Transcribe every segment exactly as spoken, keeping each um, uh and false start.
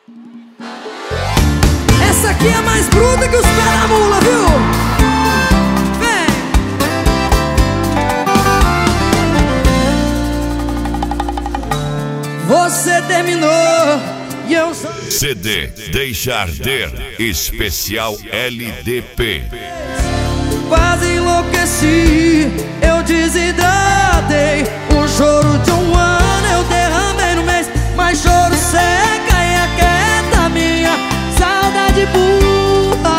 Essa aqui é mais bruta que os pés da mula, viu? Vem! Você terminou e eu só... C D Deixa Arder Especial L D P. Quase enlouqueci, eu desidratei. O choro de um ano eu derramei no mês. Mas choro seca e aquieta minha saudade burra.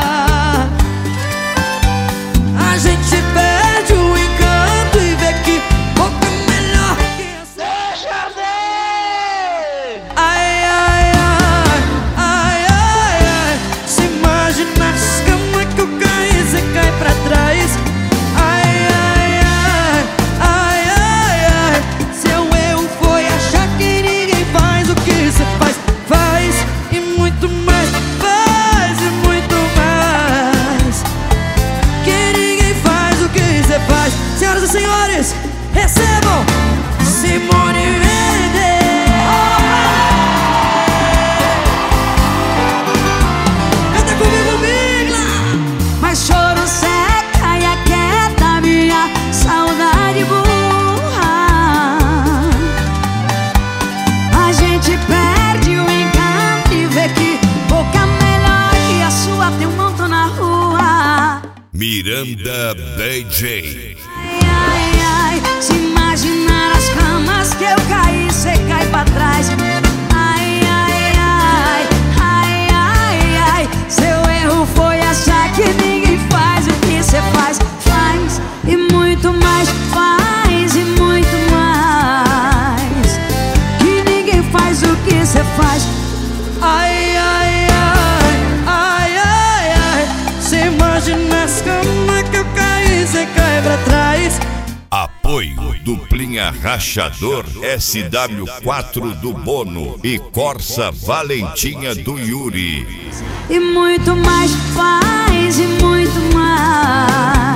A gente perde o encanto e vê que pouco é melhor que essa. Deixa arder! Ai, ai, ai, ai, ai, ai. Se imagina as camas que eu caí, você cai pra trás. Ai, ai, ai, ai, ai, ai. Seu erro foi achar que ninguém faz o que você faz. Faz e muito mais, faz e muito mais. Que ninguém faz o que você faz. Senhoras e senhores, recebam Simone Mendes. Canta comigo, Bigla. Mas choro seca e aquieta minha saudade burra. A gente perde o encanto e vê que boca melhor que a sua tem um montão na rua. Miranda D J. Ai, ai, ai, se imaginar as camas que eu caí, cê cai pra trás. Ai, ai, ai, ai, ai, ai. Seu erro foi achar que ninguém faz o que cê faz. Faz e muito mais, faz e muito mais. Que ninguém faz o que cê faz. Ai, ai, ai, ai, ai, ai. Se imagina as camas que eu caí, você cai pra trás. Apoio Duplinha Rachador S W quatro do Bono e Corsa Valentinha do Yuri. E muito mais, faz e muito mais.